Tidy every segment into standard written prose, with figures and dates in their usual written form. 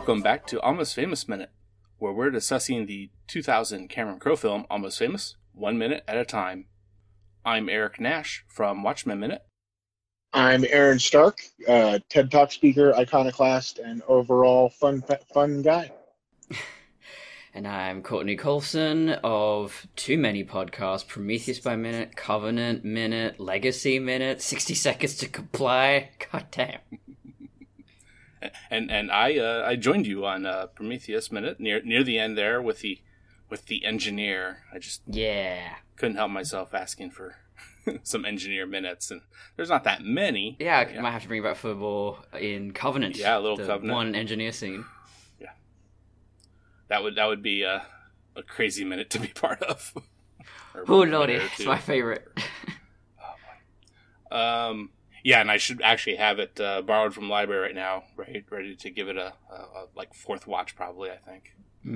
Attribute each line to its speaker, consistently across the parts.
Speaker 1: Welcome back to Almost Famous Minute, where we're discussing the 2000 Cameron Crowe film Almost Famous, 1 minute at a time. I'm Eric Nash from Watchmen Minute.
Speaker 2: I'm Aaron Stark, TED Talk speaker, iconoclast, and overall fun guy.
Speaker 3: And I'm Courtney Colson of too many podcasts, Prometheus by Minute, Covenant Minute, Legacy Minute, 60 Seconds to Comply. God damn.
Speaker 1: And I joined you on Prometheus Minute near the end there with the engineer. I just couldn't help myself asking for some engineer minutes, and there's not that many.
Speaker 3: Yeah, I might have to bring back football in Covenant.
Speaker 1: Yeah, a little Covenant.
Speaker 3: One engineer scene.
Speaker 1: Yeah, that would be a crazy minute to be part of.
Speaker 3: Oh lordy, it's my favorite.
Speaker 1: Yeah, and I should actually have it borrowed from the library right now, ready to give it a fourth watch probably, I think.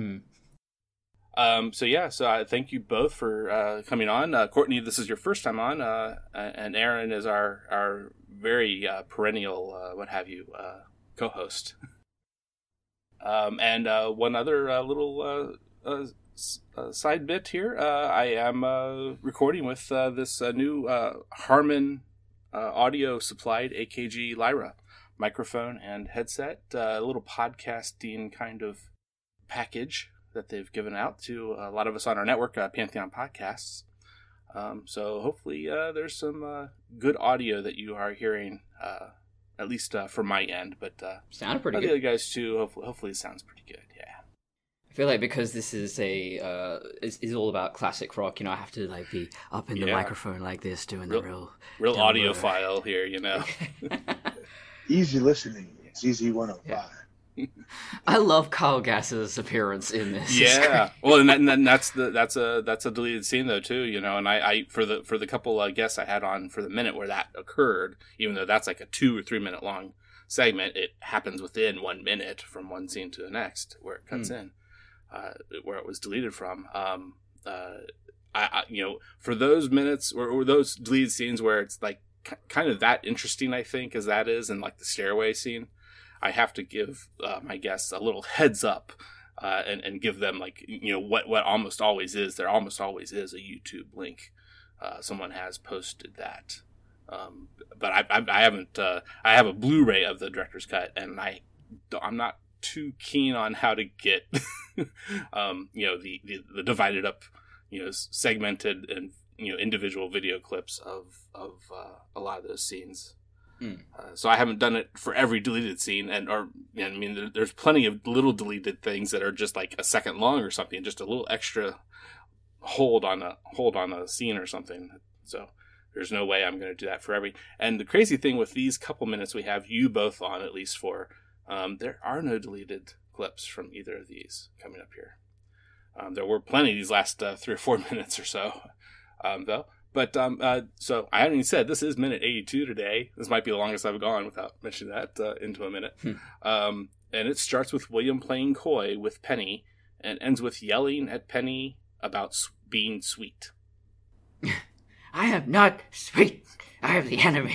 Speaker 1: So I thank you both for coming on. Courtney, this is your first time on, and Aaron is our very perennial, co-host. And one other little side bit here. I am recording with this new Harman audio supplied AKG Lyra microphone and headset, a little podcasting kind of package that they've given out to a lot of us on our network, Pantheon Podcasts. So hopefully there's some good audio that you are hearing, at least from my end. But
Speaker 3: sounded pretty good.
Speaker 1: The other guys too. Hopefully it sounds pretty good. Yeah.
Speaker 3: I feel like because this is is all about classic rock, I have to be up in the microphone like this, doing the real
Speaker 1: audiophile here,
Speaker 2: Easy listening. It's easy 105.
Speaker 1: Yeah.
Speaker 3: I love Kyle Gass's appearance in this.
Speaker 1: Yeah, well, and that's a deleted scene though too, And I for the couple guests I had on for the minute where that occurred, even though that's like a 2 or 3 minute long segment, it happens within 1 minute from one scene to the next where it cuts in. Where it was deleted from. For those minutes or those deleted scenes where it's kind of that interesting, I think, as that is, and the stairway scene, I have to give my guests a little heads up and give them what almost always is. There almost always is a YouTube link. Someone has posted that, but I haven't. I have a Blu-ray of the director's cut, and I'm not too keen on how to get the divided up segmented and individual video clips of a lot of those scenes. So I haven't done it for every deleted scene, there's plenty of little deleted things that are just a second long or something, just a little extra hold on a scene or something. So there's no way I'm going to do that for every. And the crazy thing with these couple minutes we have you both on, at least for, there are no deleted clips from either of these coming up here. There were plenty these last 3 or 4 minutes or so, though. But so I haven't even said this is minute 82 today. This might be the longest I've gone without mentioning that into a minute. And it starts with William playing coy with Penny and ends with yelling at Penny about being sweet.
Speaker 3: I am not sweet. I am the enemy.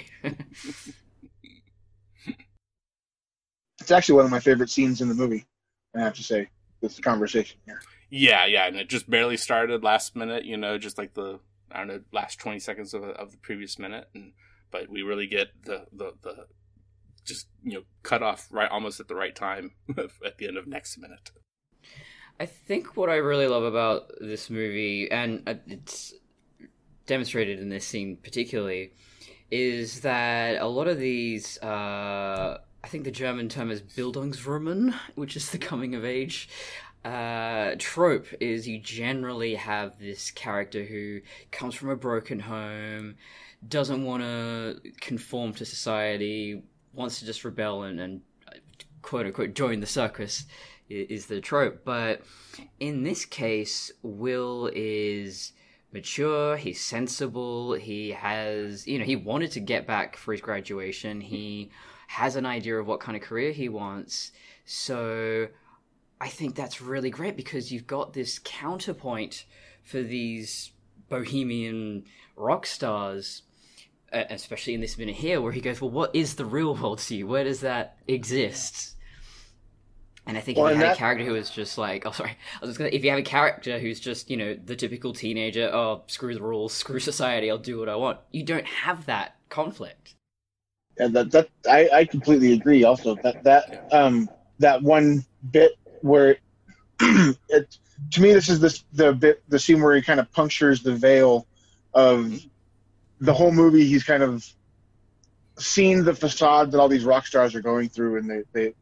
Speaker 2: It's actually one of my favorite scenes in the movie, I have to say, this conversation here.
Speaker 1: Yeah, and it just barely started last minute, just the last 20 seconds of the previous minute, but we really get the just cut off right almost at the right time at the end of next minute.
Speaker 3: I think what I really love about this movie, and it's demonstrated in this scene particularly, is that a lot of these, I think the German term is Bildungsroman, which is the coming of age trope, is you generally have this character who comes from a broken home, doesn't want to conform to society, wants to just rebel and quote-unquote join the circus is the trope. But in this case, Will is mature, he's sensible, he has, he wanted to get back for his graduation, he has an idea of what kind of career he wants, so I think that's really great because you've got this counterpoint for these bohemian rock stars, especially in this minute here, where he goes, well, what is the real world to you? Where does that exist? And I think if you had a character who was just like, oh, sorry, I was just gonna, if you have a character who's just, the typical teenager, oh, screw the rules, screw society, I'll do what I want. You don't have that conflict.
Speaker 2: And I completely agree. Also, that one bit where it, to me, this is the scene where he kind of punctures the veil of the whole movie. He's kind of seen the facade that all these rock stars are going through, and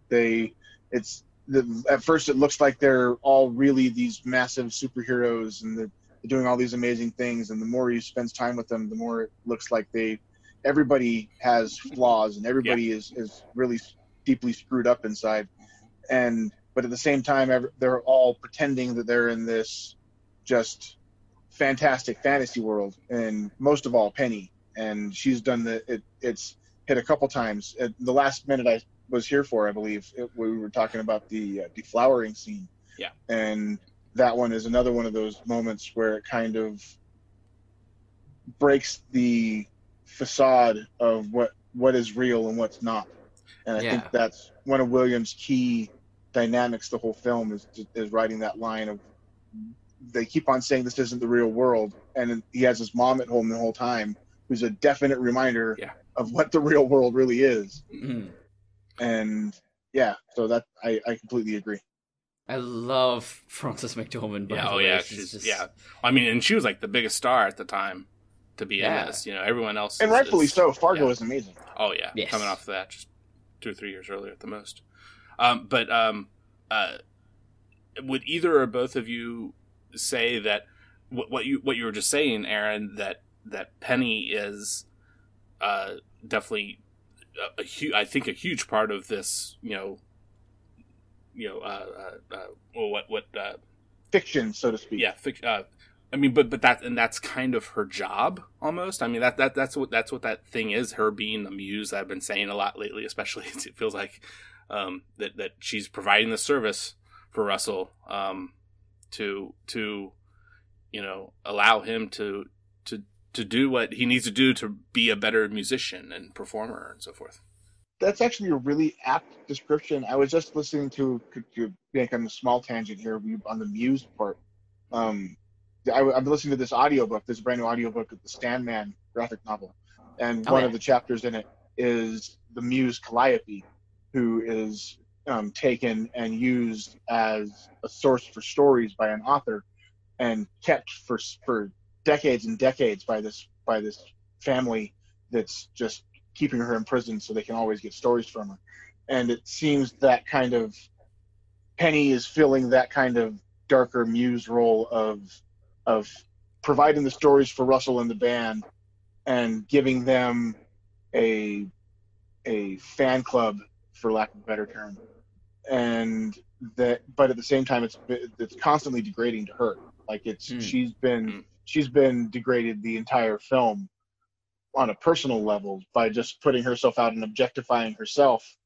Speaker 2: at first it looks like they're all really these massive superheroes and they're doing all these amazing things, and the more he spends time with them, the more it looks like everybody has flaws and everybody is really deeply screwed up inside. But at the same time, they're all pretending that they're in this just fantastic fantasy world, and most of all Penny, and she's done it's hit a couple times. At the last minute I was here for, I believe, we were talking about the deflowering scene.
Speaker 1: Yeah.
Speaker 2: And that one is another one of those moments where it kind of breaks the facade of what is real and what's not. And I think that's one of Williams' key dynamics the whole film is writing that line of, they keep on saying this isn't the real world, and he has his mom at home the whole time, who's a definite reminder of what the real world really is.
Speaker 3: Mm-hmm.
Speaker 2: And so that I completely agree.
Speaker 3: I love Frances McDormand.
Speaker 1: I mean, and she was like the biggest star at the time to be in this. Everyone else,
Speaker 2: and rightfully so. Fargo is amazing.
Speaker 1: Oh yeah, yes. Coming off of that just 2 or 3 years earlier at the most. Would either or both of you say that what you were just saying, Aaron, that Penny is definitely I think a huge part of this,
Speaker 2: fiction, so to speak.
Speaker 1: Yeah, I mean, but that's kind of her job almost. I mean, that's what that thing is. Her being a muse. I've been saying a lot lately, especially it feels like that she's providing the service for Russell to allow him to do what he needs to do to be a better musician and performer and so forth.
Speaker 2: That's actually a really apt description. I was just listening to make on a small tangent here on the Muse part. I've been listening to this audiobook, this brand new audiobook of the Stand-Man graphic novel. And one of the chapters in it is the Muse Calliope, who is taken and used as a source for stories by an author and kept for decades and decades by this family that's just keeping her in prison so they can always get stories from her. And it seems that kind of Penny is filling that kind of darker muse role of providing the stories for Russell and the band and giving them a fan club, for lack of a better term. But at the same time it's constantly degrading to her. Like she's been degraded the entire film on a personal level by just putting herself out and objectifying herself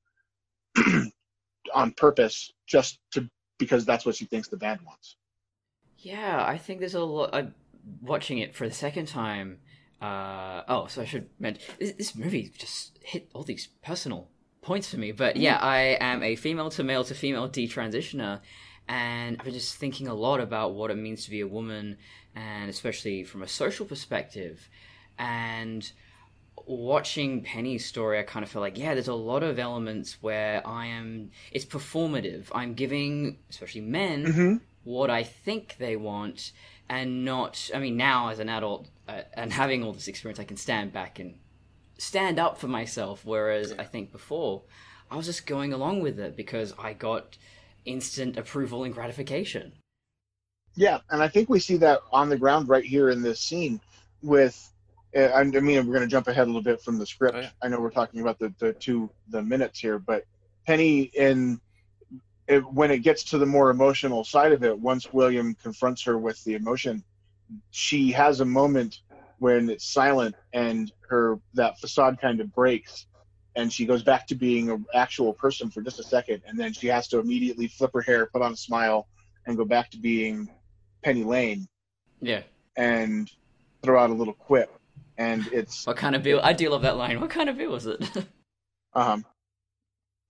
Speaker 2: on purpose, because that's what she thinks the band wants.
Speaker 3: Yeah, I think there's a lot. Watching it for the second time. So I should mention this movie just hit all these personal points for me. But yeah, I am a female to male to female detransitioner, and I've been just thinking a lot about what it means to be a woman, and especially from a social perspective. And watching Penny's story, I kind of feel like, there's a lot of elements where it's performative. I'm giving, especially men, what I think they want, and not, now as an adult, and having all this experience, I can stand back and stand up for myself, whereas I think before, I was just going along with it because I got instant approval and gratification.
Speaker 2: Yeah, and I think we see that on the ground right here in this scene with, we're going to jump ahead a little bit from the script. Oh, yeah. I know we're talking about the minutes here, but Penny, when it gets to the more emotional side of it, once William confronts her with the emotion, she has a moment when it's silent and that facade kind of breaks, and she goes back to being an actual person for just a second, and then she has to immediately flip her hair, put on a smile, and go back to being Penny Lane.
Speaker 3: Yeah.
Speaker 2: And throw out a little quip. And it's...
Speaker 3: What kind of beer? I do love that line. What kind of beer was it?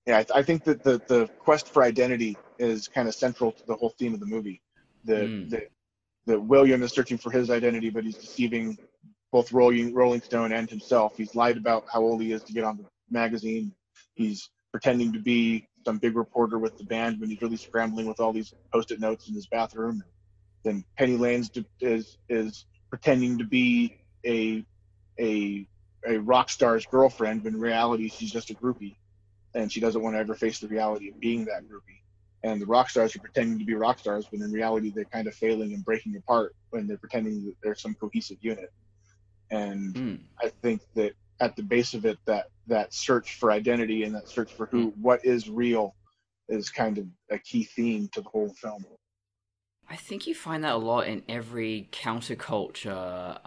Speaker 2: Yeah, I think that the quest for identity is kind of central to the whole theme of the movie. The William is searching for his identity, but he's deceiving both Rolling Stone and himself. He's lied about how old he is to get on the magazine. He's pretending to be some big reporter with the band when he's really scrambling with all these Post-it notes in his bathroom. Then Penny Lane's is pretending to be a rock star's girlfriend when in reality she's just a groupie, and she doesn't want to ever face the reality of being that groupie. And the rock stars are pretending to be rock stars, but in reality they're kind of failing and breaking apart when they're pretending that they're some cohesive unit. And I think that at the base of it, that search for identity and that search for what is real is kind of a key theme to the whole film.
Speaker 3: I think you find that a lot in every counterculture,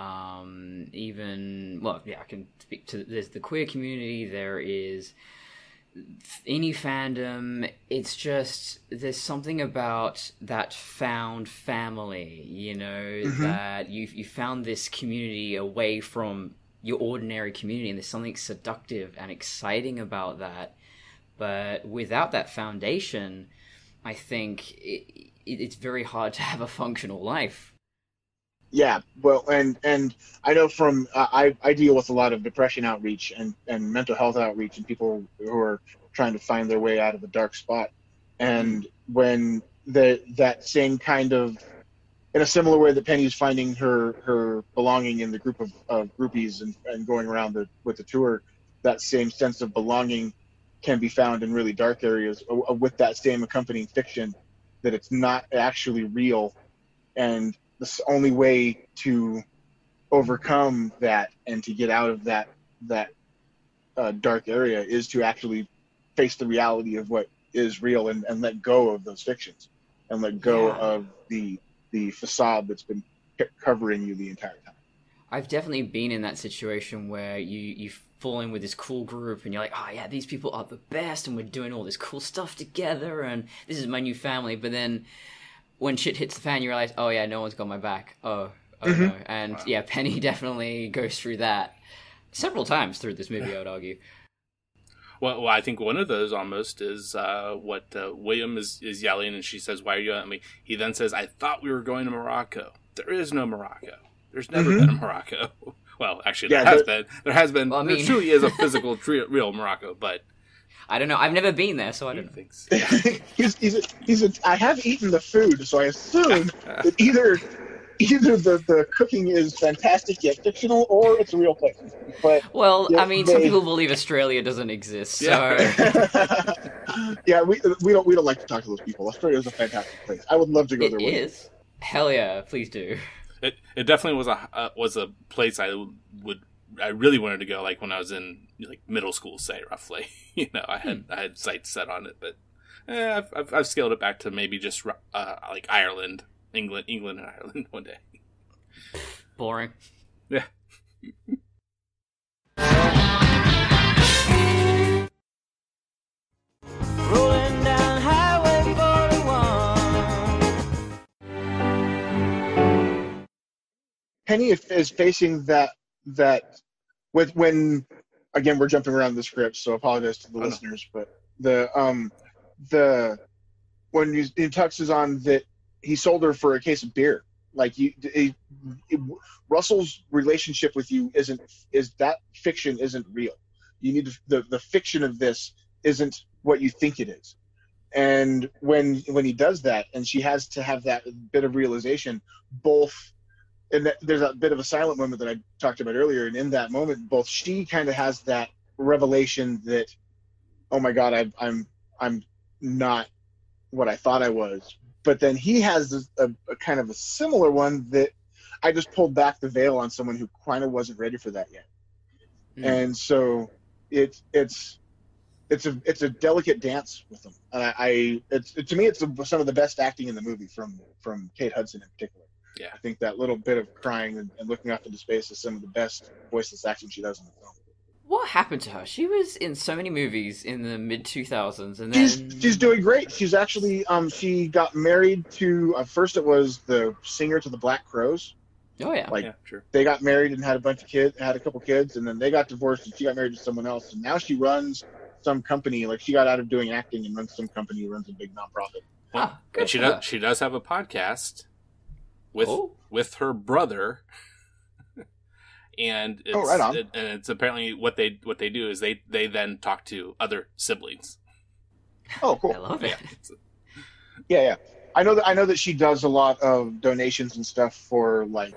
Speaker 3: I can speak to, there's the queer community, there is any fandom. It's just, there's something about that found family, you know, that you found this community away from your ordinary community, and there's something seductive and exciting about that. But without that foundation, I think it's very hard to have a functional life.
Speaker 2: Yeah, well, and I know from I deal with a lot of depression outreach and mental health outreach and people who are trying to find their way out of a dark spot. And when that same kind of, in a similar way that Penny's finding her belonging in the group of groupies and going around with the tour, that same sense of belonging can be found in really dark areas with that same accompanying fiction, that it's not actually real. And the only way to overcome that and to get out of that dark area is to actually face the reality of what is real and let go of those fictions and let go of the facade that's been covering you the entire time.
Speaker 3: I've definitely been in that situation where you fall in with this cool group and you're like, oh yeah, these people are the best and we're doing all this cool stuff together and this is my new family. But then when shit hits the fan, you realize, oh yeah, no one's got my back. Oh no. And yeah, Penny definitely goes through that several times through this movie, I would argue.
Speaker 1: Well, I think one of those almost is what William is yelling, and she says, "Why are you yelling at me?" He then says, "I thought we were going to Morocco. There is no Morocco. There's never been a Morocco." Well, actually, there has been. There has been. Well, there truly is a physical, real Morocco, but
Speaker 3: I don't know. I've never been there, so I don't think so.
Speaker 2: I have eaten the food, so I assume that either the cooking is fantastic yet fictional, or it's a real place. But
Speaker 3: I mean, some people believe Australia doesn't exist. So
Speaker 2: yeah, we don't like to talk to those people. Australia is a fantastic place. I would love to go there.
Speaker 3: It is. Hell yeah, please do.
Speaker 1: It definitely was a place I really wanted to go, like when I was in like middle school, say roughly. You know, I had sights set on it, but I've scaled it back to maybe just like Ireland. England and Ireland one day.
Speaker 3: Boring.
Speaker 1: Yeah.
Speaker 4: Rolling down Highway 41.
Speaker 2: Penny is facing that when again we're jumping around the script, so apologize to the listeners, but when Tux is on that. He sold her for a case of beer. Like Russell's relationship with you is that fiction isn't real. You need the fiction of this isn't what you think it is. And when he does that, and she has to have that bit of realization, there's a bit of a silent moment that I talked about earlier, and in that moment, both she kind of has that revelation that, oh my God, I'm not what I thought I was. But then he has a kind of a similar one that I just pulled back the veil on someone who kind of wasn't ready for that yet. And so it's a delicate dance with them. And to me, it's some of the best acting in the movie from Kate Hudson in particular.
Speaker 1: Yeah.
Speaker 2: I think that little bit of crying and looking off into space is some of the best voiceless acting she does in the film.
Speaker 3: What happened to her? She was in so many movies in the mid-2000s, and then
Speaker 2: she's doing great. She's actually she got married to first it was the singer to the Black Crowes.
Speaker 3: Oh yeah,
Speaker 1: yeah, sure.
Speaker 2: They got married and had a couple kids, and then they got divorced, and she got married to someone else, and now she runs some company. Like she got out of doing acting and runs some company, runs a big nonprofit.
Speaker 1: Well,
Speaker 3: good
Speaker 1: and
Speaker 3: for her.
Speaker 1: she does have a podcast with
Speaker 3: Oh.
Speaker 1: with her brother. And it's,
Speaker 2: right on.
Speaker 1: and it's apparently what they do is they then talk to other siblings.
Speaker 2: Oh, cool.
Speaker 3: I love it.
Speaker 2: Yeah. I know that she does a lot of donations and stuff for like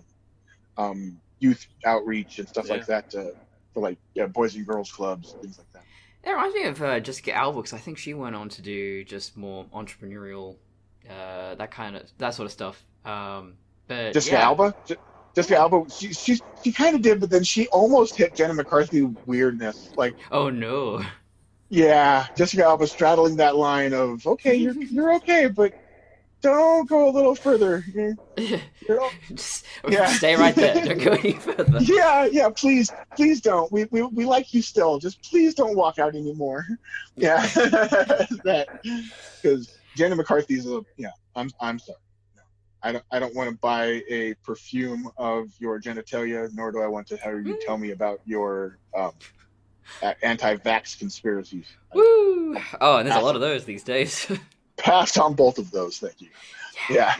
Speaker 2: youth outreach and stuff like that for like boys and girls clubs and things like that.
Speaker 3: It reminds me of Jessica Alba, because I think she went on to do just more entrepreneurial, that sort of stuff. But
Speaker 2: Jessica
Speaker 3: yeah.
Speaker 2: Alba. Jessica Alba. She kind of did, but then she almost hit Jenna McCarthy weirdness. Like,
Speaker 3: Oh no.
Speaker 2: yeah, Jessica Alba straddling that line of okay, you're okay, but don't go a little further. You're
Speaker 3: Just
Speaker 2: Yeah.
Speaker 3: stay right there. Don't go any further.
Speaker 2: Yeah, please don't. We like you still. Just please don't walk out anymore. Yeah, that because Jenna McCarthy's I'm sorry. No, I don't want to buy a perfume of your genitalia, nor do I want to have you tell me about your anti-vax conspiracies.
Speaker 3: Woo! Oh, and there's a lot of those these days.
Speaker 2: Pass on both of those, thank you. Yeah.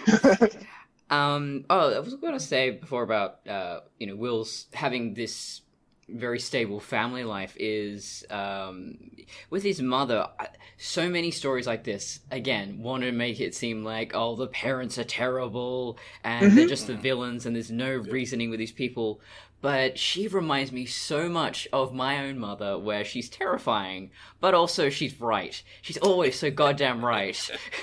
Speaker 3: I was going to say before about Will's having this very stable family life is with his mother. So many stories like this again want to make it seem like the parents are terrible and they're just the villains and there's no reasoning with these people. But she reminds me so much of my own mother, where she's terrifying, but also she's right. She's always so goddamn right.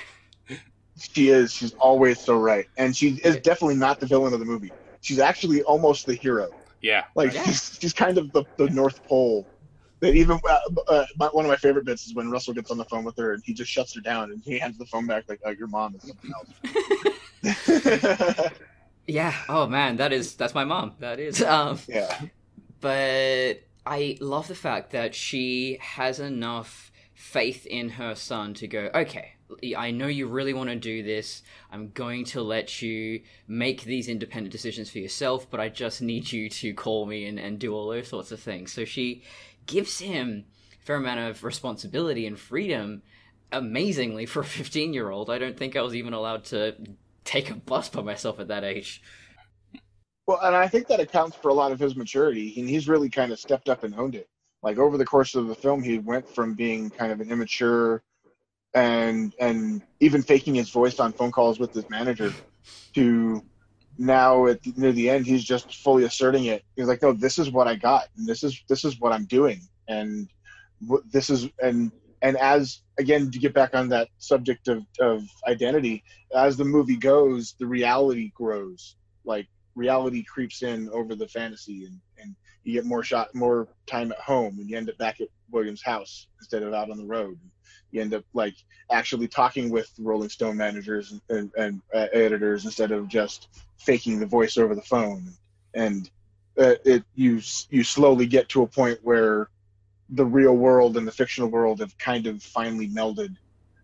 Speaker 2: She is. She's always so right. And she is definitely not the villain of the movie. She's actually almost the hero.
Speaker 1: Yeah.
Speaker 2: Like, she's kind of the North Pole. That even one of my favorite bits is when Russell gets on the phone with her and he just shuts her down and he hands the phone back like, oh, your mom is something else.
Speaker 3: Yeah. Oh man, that's my mom. That is.
Speaker 2: Yeah.
Speaker 3: But I love the fact that she has enough faith in her son to go, okay, I know you really want to do this. I'm going to let you make these independent decisions for yourself, but I just need you to call me and do all those sorts of things. So she gives him a fair amount of responsibility and freedom, amazingly, for a 15-year-old. I don't think I was even allowed to take a bus by myself at that age.
Speaker 2: Well, and I think that accounts for a lot of his maturity. And he's really kind of stepped up and owned it. Like, over the course of the film, he went from being kind of an immature and even faking his voice on phone calls with his manager to now near the end, he's just fully asserting it. He's like, no, this is what I got. And this is what I'm doing. And this is, and as, again, to get back on that subject of identity, as the movie goes, the reality grows. Like, reality creeps in over the fantasy, and you get more time at home, and you end up back at William's house instead of out on the road. You end up like actually talking with Rolling Stone managers and editors instead of just faking the voice over the phone. And you slowly get to a point where the real world and the fictional world have kind of finally melded,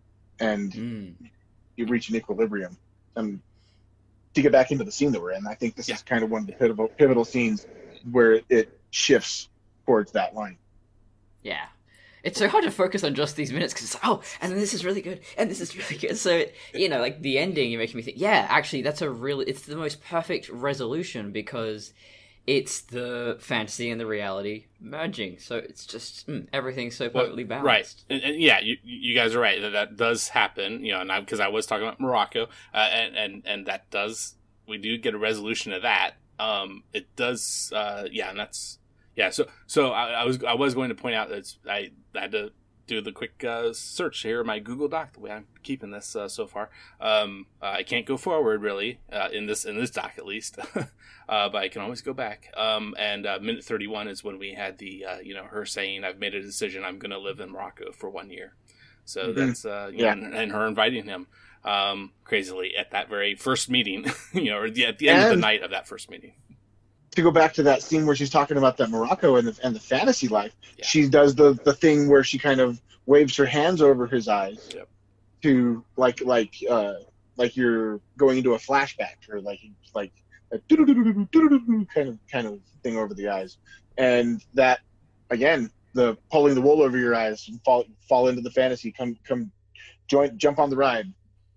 Speaker 2: and you reach an equilibrium. And to get back into the scene that we're in, I think this is kind of one of the pivotal scenes where it shifts towards that line.
Speaker 3: Yeah. It's so hard to focus on just these minutes because it's like, and then this is really good, and this is really good. So, like the ending, you're making me think, yeah, actually, it's the most perfect resolution because it's the fantasy and the reality merging. So it's just everything's so perfectly balanced.
Speaker 1: Right. And yeah, you guys are right. That does happen, and because I was talking about Morocco, and that does, we do get a resolution of that. It does, and that's, yeah. So I was going to point out that I had to do the quick search here in my Google Doc, the way I'm keeping this so far. I can't go forward really in this doc at least, but I can always go back. And minute 31 is when we had the her saying, "I've made a decision. I'm going to live in Morocco for 1 year." So that's and her inviting him crazily at that very first meeting, or at the end of the night of that first meeting.
Speaker 2: To go back to that scene where she's talking about that Morocco and the fantasy life, she does the thing where she kind of waves her hands over his eyes to like you're going into a flashback, or like a kind of thing over the eyes. And that, again, the pulling the wool over your eyes and fall into the fantasy. Come jump on the ride.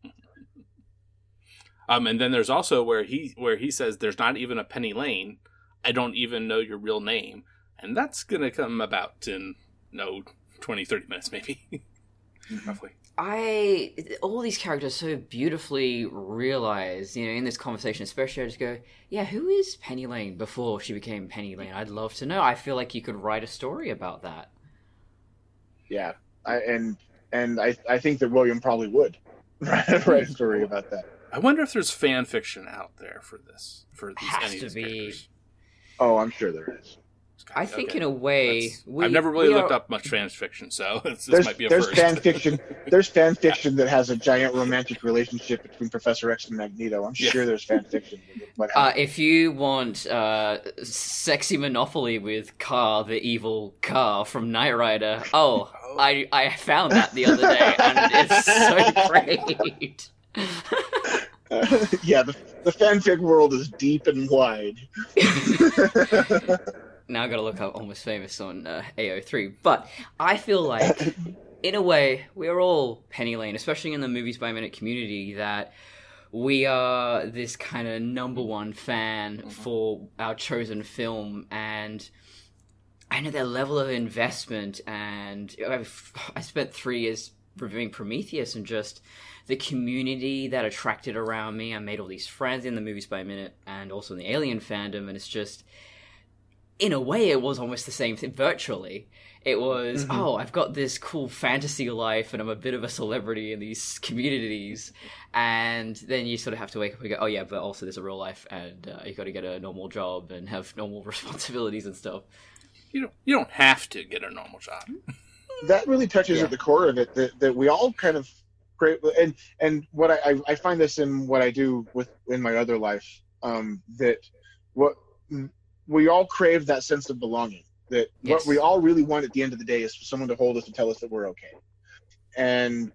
Speaker 1: And then there's also where he says there's not even a Penny Lane. I don't even know your real name. And that's going to come about in 20, 30 minutes maybe. Roughly.
Speaker 3: All these characters so beautifully realized, in this conversation, especially I just go, yeah, who is Penny Lane before she became Penny Lane? I'd love to know. I feel like you could write a story about that.
Speaker 2: Yeah. I think that William probably would write a story about that.
Speaker 1: I wonder if there's fan fiction out there for this.
Speaker 3: Has to be.
Speaker 1: Characters.
Speaker 2: Oh, I'm sure there is.
Speaker 3: I think in a way...
Speaker 1: I've never really looked up much fan fiction, so this might be a
Speaker 2: there's
Speaker 1: first.
Speaker 2: There's fan fiction that has a giant romantic relationship between Professor X and Magneto. I'm sure there's fan fiction.
Speaker 3: If you want sexy Monopoly with Car, the evil Car from Knight Rider, I found that the other day, and it's so great.
Speaker 2: The fanfic world is deep and wide.
Speaker 3: Now I gotta look up Almost Famous on AO3. But I feel like, in a way, we're all Penny Lane, especially in the Movies by Minute community, that we are this kind of number one fan for our chosen film. And I know their level of investment, and I spent 3 years reviewing Prometheus, and just the community that attracted around me. I made all these friends in the Movies by Minute and also in the Alien fandom, and it's just... in a way, it was almost the same thing virtually. It was, I've got this cool fantasy life and I'm a bit of a celebrity in these communities. And then you sort of have to wake up and go, oh yeah, but also there's a real life and you got to get a normal job and have normal responsibilities and stuff.
Speaker 1: You don't have to get a normal job.
Speaker 2: That really touches at the core of it, that we all kind of create, and what I find this in what I do in my other life, that what... we all crave that sense of belonging, that what we all really want at the end of the day is for someone to hold us and tell us that we're okay. And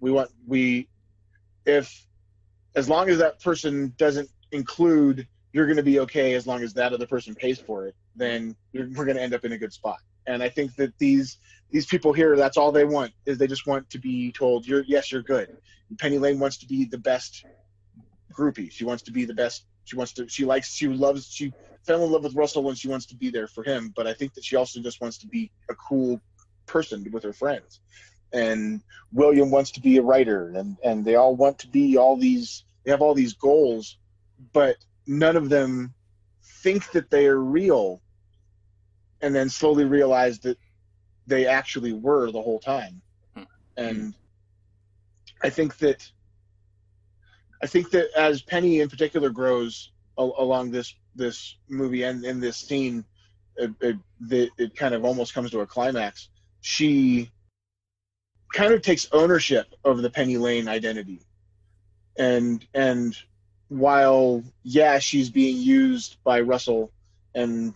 Speaker 2: as long as that person doesn't include, you're going to be okay as long as that other person pays for it, then we're going to end up in a good spot. And I think that these people here, that's all they want, is they just want to be told, you're good. And Penny Lane wants to be the best groupie. She wants to be the best. She fell in love with Russell and she wants to be there for him, but I think that she also just wants to be a cool person with her friends. And William wants to be a writer, and they all want to be they have all these goals, but none of them think that they are real, and then slowly realize that they actually were the whole time. And I think that as Penny in particular grows along this movie and in this scene, it kind of almost comes to a climax. She kind of takes ownership of the Penny Lane identity, and while she's being used by Russell, and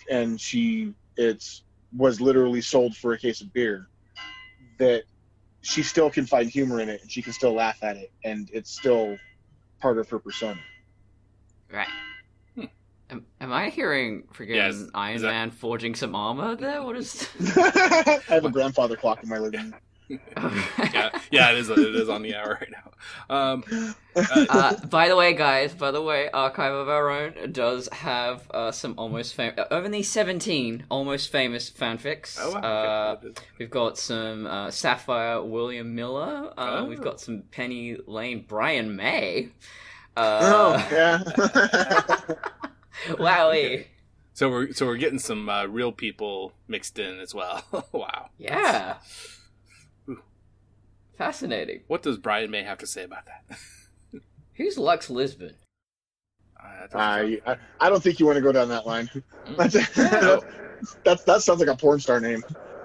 Speaker 2: was literally sold for a case of beer, that she still can find humor in it and she can still laugh at it, and it's still part of her persona.
Speaker 3: Right. Am I hearing freaking Iron Man forging some armor there? What is...
Speaker 2: I have a grandfather clock in my living room.
Speaker 1: It is on the hour right now.
Speaker 3: By the way, guys, Archive of Our Own does have some almost famous, only 17 almost famous fanfics.
Speaker 1: Oh, wow.
Speaker 3: We've got some Sapphire William Miller. We've got some Penny Lane Brian May. Wowie.
Speaker 1: So we're getting some real people mixed in as well. Wow.
Speaker 3: Yeah. Fascinating.
Speaker 1: What does Brian May have to say about that?
Speaker 3: Who's Lux Lisbon?
Speaker 2: I don't think you want to go down that line. That sounds like a porn star name.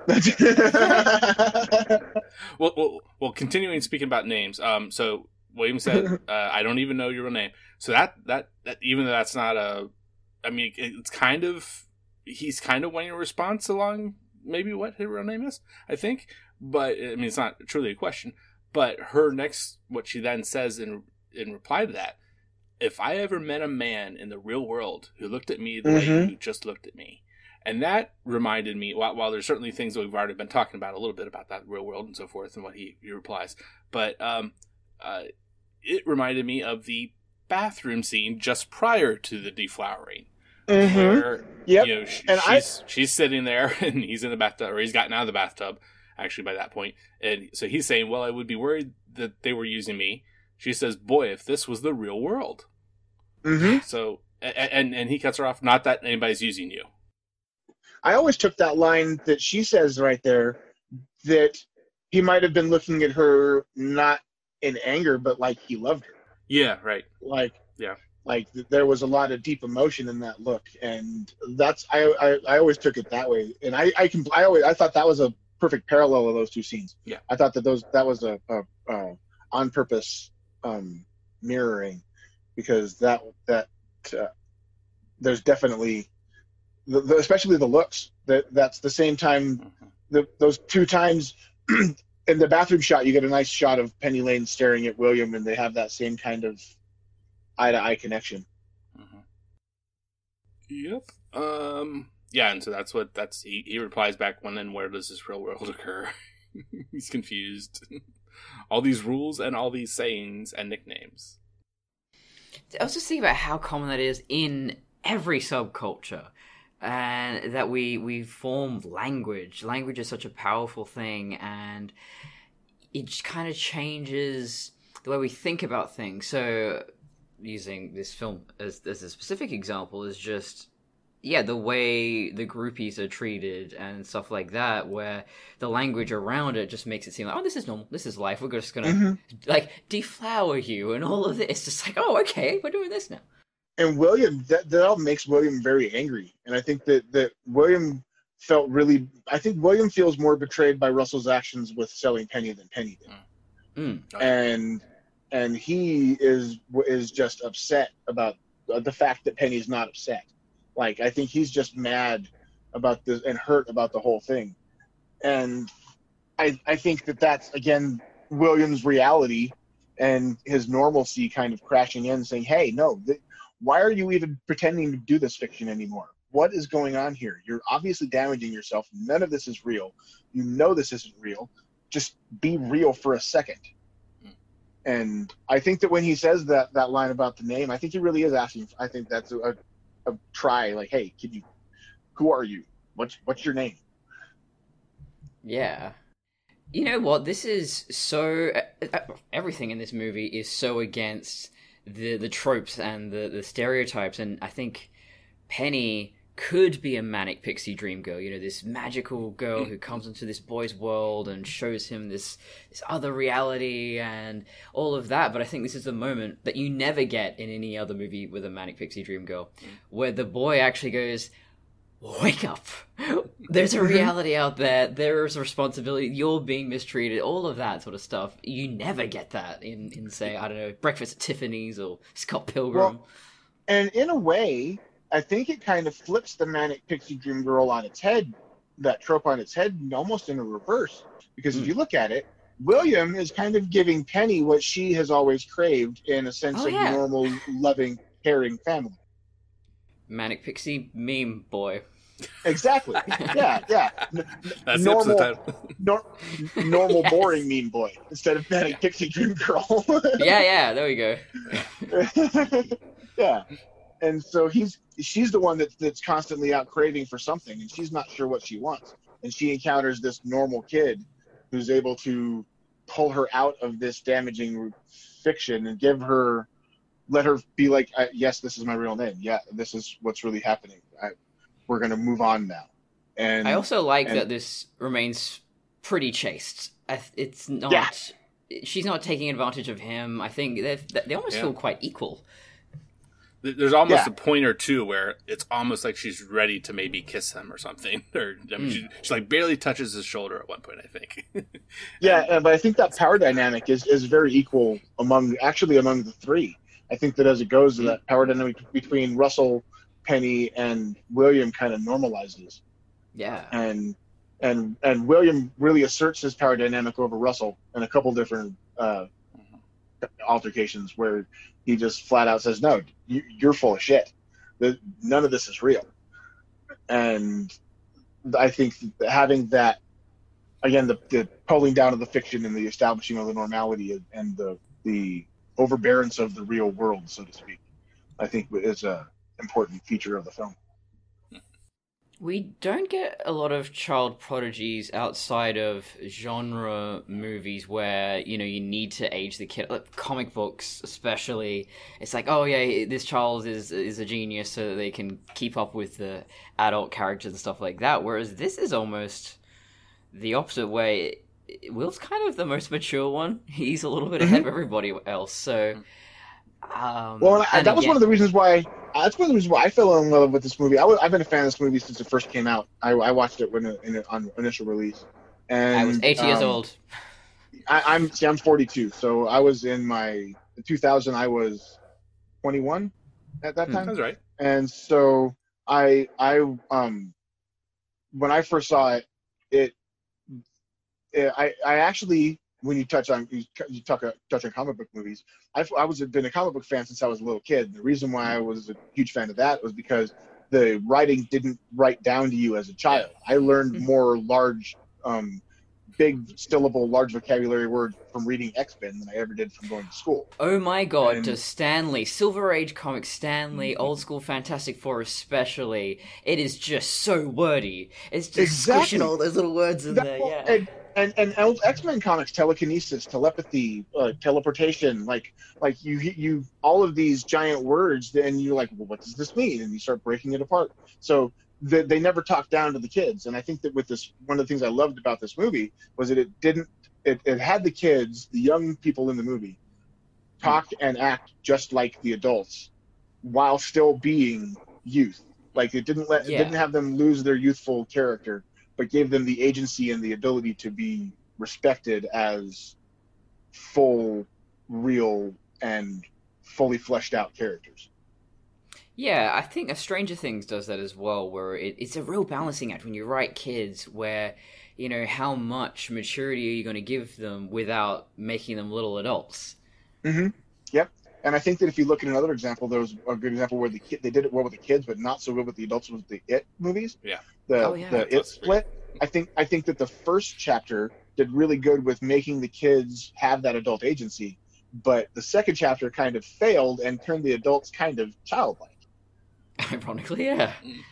Speaker 1: Well, continuing speaking about names. So William said, "I don't even know your real name." So that even though that's not a, I mean, it's kind of, he's kind of wanting a response along maybe what his real name is, I think. But I mean, it's not truly a question. But what she then says in reply to that, if I ever met a man in the real world who looked at me the way you just looked at me, And that reminded me, while there's certainly things that we've already been talking about a little bit about that real world and so forth and what he replies, but it reminded me of the bathroom scene just prior to the deflowering.
Speaker 2: Mm-hmm.
Speaker 1: Where,
Speaker 2: yep.
Speaker 1: You know,
Speaker 2: And
Speaker 1: she's sitting there and he's in the bathtub, or he's gotten out of the bathtub actually by that point. And so he's saying, well, I would be worried that they were using me. She says, boy, if this was the real world.
Speaker 2: Mm-hmm.
Speaker 1: So, and he cuts her off. Not that anybody's using you.
Speaker 2: I always took that line that she says right there, that he might have been looking at her not in anger, but like he loved her.
Speaker 1: Yeah, right.
Speaker 2: Like,
Speaker 1: yeah.
Speaker 2: Like there was a lot of deep emotion in that look, and that's I always took it that way, and I thought that was a perfect parallel of those two scenes.
Speaker 1: Yeah,
Speaker 2: I thought that was a on purpose mirroring, because that there's definitely especially the looks that's the same time those two times in the bathroom shot you get a nice shot of Penny Lane staring at William, and they have that same kind of eye-to-eye connection.
Speaker 1: Yep. Yeah, and so he replies back, when and where does this real world occur? He's confused. All these rules and all these sayings and nicknames.
Speaker 3: I was just thinking about how common that is in every subculture, and that we form language. Language is such a powerful thing, and it just kind of changes the way we think about things. So using this film as a specific example is just, the way the groupies are treated and stuff like that, where the language around it just makes it seem like, oh, this is normal, this is life, we're just gonna like deflower you and all of it. It's just like, oh, okay, we're doing this now.
Speaker 2: And William, that all makes William very angry, and I think that William felt really, I think William feels more betrayed by Russell's actions with selling Penny than Penny did. And he is just upset about the fact that Penny's not upset. Like, I think he's just mad about this and hurt about the whole thing. And I think that's, again, William's reality and his normalcy kind of crashing in, saying, hey, no, why are you even pretending to do this fiction anymore? What is going on here? You're obviously damaging yourself. None of this is real. You know this isn't real. Just be real for a second. And I think that when he says that line about the name, I think he really is asking. I think that's a try. Like, hey, who are you? What's your name?
Speaker 3: Yeah. You know what? This is so. Everything in this movie is so against the tropes and the stereotypes, and I think Penny could be a manic pixie dream girl, this magical girl who comes into this boy's world and shows him this other reality and all of that. But I think this is the moment that you never get in any other movie with a manic pixie dream girl, where the boy actually goes, wake up, there's a reality out there, there's a responsibility, you're being mistreated, all of that sort of stuff. You never get that in say, I don't know, Breakfast at Tiffany's or Scott Pilgrim.
Speaker 2: Well, and in a way, I think it kind of flips the manic pixie dream girl on its head, that trope on its head, almost in a reverse. Because if you look at it, William is kind of giving Penny what she has always craved in a sense of normal, loving, caring family.
Speaker 3: Manic pixie meme boy.
Speaker 2: Exactly. Yeah.
Speaker 1: That's
Speaker 2: normal, boring meme boy instead of manic pixie dream girl.
Speaker 3: yeah, there we go.
Speaker 2: Yeah. And so she's the one that's constantly out craving for something, and she's not sure what she wants. And she encounters this normal kid who's able to pull her out of this damaging fiction and let her be like, yes, this is my real name. Yeah, this is what's really happening. We're going to move on now. And
Speaker 3: I also like that this remains pretty chaste. It's not. Yeah. She's not taking advantage of him. I think they almost feel quite equal.
Speaker 1: There's almost a point or two where it's almost like she's ready to maybe kiss him or something. Or she like barely touches his shoulder at one point, I think.
Speaker 2: But I think that power dynamic is very equal among the three. I think that as it goes, that power dynamic between Russell, Penny, and William kind of normalizes.
Speaker 3: Yeah.
Speaker 2: And William really asserts his power dynamic over Russell in a couple different altercations where he just flat out says, no, you're full of shit. None of this is real. And I think that having that, again, the pulling down of the fiction and the establishing of the normality and the overbearance of the real world, so to speak, I think is a important feature of the film.
Speaker 3: We don't get a lot of child prodigies outside of genre movies where, you know, you need to age the kid. Like comic books, especially. It's like, oh yeah, this child is a genius so that they can keep up with the adult characters and stuff like that. Whereas this is almost the opposite way. Will's kind of the most mature one. He's a little bit ahead of everybody else. So,
Speaker 2: that was one of the reasons why. That's one of the reasons why I fell in love with this movie. I've been a fan of this movie since it first came out. I watched it on initial release, and
Speaker 3: I was 8 years old.
Speaker 2: I'm 42, so I was in my 2000. I was 21 at that time.
Speaker 1: That's right.
Speaker 2: And so I when I first saw it, I actually, when you touch on comic book movies, I was been a comic book fan since I was a little kid. The reason why I was a huge fan of that was because the writing didn't write down to you as a child. I learned more large, big syllable, large vocabulary words from reading X-Men than I ever did from going to school.
Speaker 3: Oh my god, does Stan Lee, Silver Age comics, Stan Lee, old school Fantastic Four especially, it is just so wordy. It's just squishing all those little words in there, yeah.
Speaker 2: And old X-Men comics, telekinesis, telepathy, teleportation, like you all of these giant words, and you're like, well, what does this mean? And you start breaking it apart. So they never talked down to the kids. And I think that with this, one of the things I loved about this movie was that it had the kids, the young people in the movie, talk and act just like the adults while still being youth. Like it didn't have them lose their youthful character, but gave them the agency and the ability to be respected as full, real, and fully fleshed out characters.
Speaker 3: Yeah, I think Stranger Things does that as well, where it's a real balancing act when you write kids, where, you know, how much maturity are you going to give them without making them little adults?
Speaker 2: Mm-hmm. Yep. And I think that if you look at another example, there was a good example where they did it well with the kids, but not so good with the adults, was the It movies.
Speaker 1: Yeah.
Speaker 2: The It split. I think that the first chapter did really good with making the kids have that adult agency, but the second chapter kind of failed and turned the adults kind of childlike.
Speaker 3: Ironically, yeah.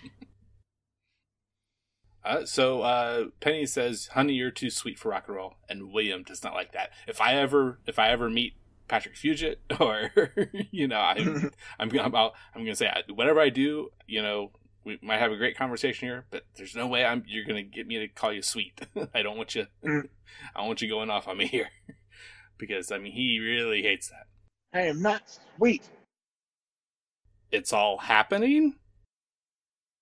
Speaker 1: So Penny says, "Honey, you're too sweet for rock and roll," and William does not like that. If I ever meet Patrick Fugit, or you know, I'm gonna say whatever I do, you know, we might have a great conversation here, but there's no way you're gonna get me to call you sweet. I don't want you going off on me here, because I mean he really hates that.
Speaker 2: I am not sweet.
Speaker 1: It's all happening.